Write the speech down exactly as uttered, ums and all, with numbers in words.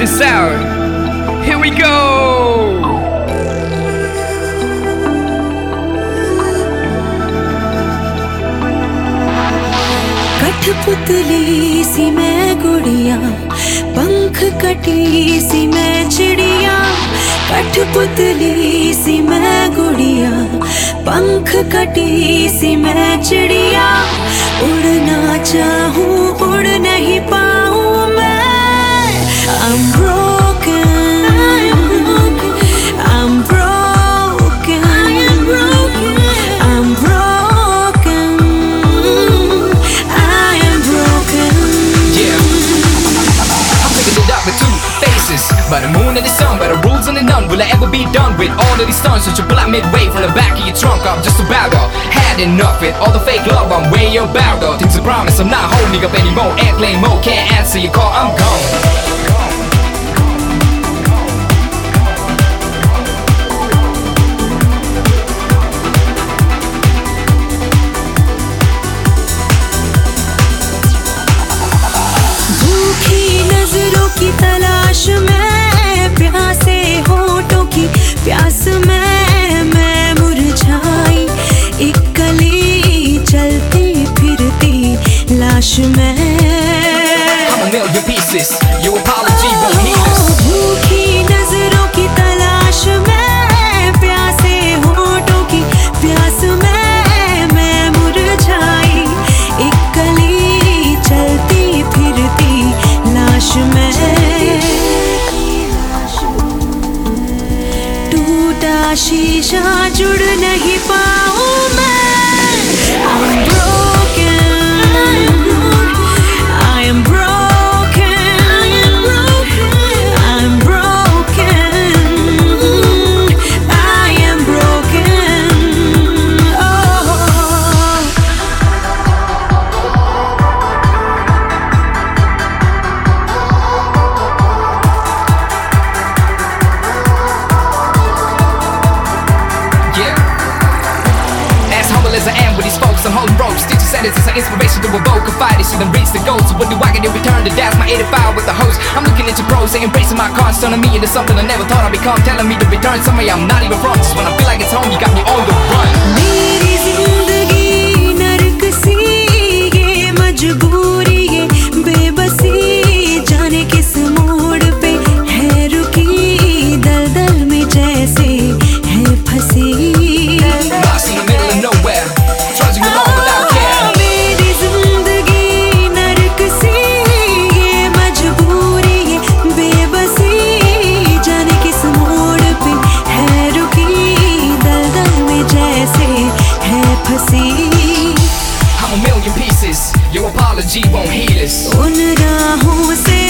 this out. Here we go. कठपुतली सी मैं गुड़िया, पंख कटी सी मैं चिड़िया। कठपुतली सी मैं गुड़िया, पंख कटी सी मैं चिड़िया। उड़ना चाहूं उड़ नहीं पाऊं मैं। I'm broken, I'm broken, I'm broken, I'm broken, I am broken. Yeah, I'm picking it up with two faces, by the moon and the sun, by the rules and the none. Will I ever be done with all of these stunts? Such a black midway from the back of your trunk. I'm just about to had enough with all the fake love. I'm way about though. Things I promise I'm not holding up anymore. Airplane mode, can't answer your call. I'm gone. तलाश में प्यासे होठों की प्यास में मैं मुरझाई एक कली चलती फिरती लाश में। I'm a million pieces. Your apology won't heal us. भूखी नजरों की तलाश में प्यासे होठों की प्यास में मैं मुरझाई एक कली चलती फिरती लाश में। शीशा जुड़ नहीं पाऊं मैं। I'm broken, I am broken, I'm broken, I am broken. Oh. As I am with these folks, I'm holding ropes. Stitches sentences are inspiration to evoke a fight. It shouldn't reach the goal. So what do I get in return? To that's my eighty-five with the host. I'm looking into pros and embracing my cards, turning me into something I never thought I'd become. Telling me to return somewhere I'm not even from. Just when I feel like it's home, you got me on the run. मेरी जिंदगी नरक सी ये मजबूरी ये बेबसी जाने किस मोड़ पे है रुकी दलदल में जैसे है फंसी। Lost in the middle of nowhere, trudging along without care. मेरी जिंदगी नरक सी ये मजबूरी ये बेबसी जाने किस मोड़ पे है रुकी दलदल में जैसे है फंसी। I'm a million pieces. Your apology won't heal us. उन राहों से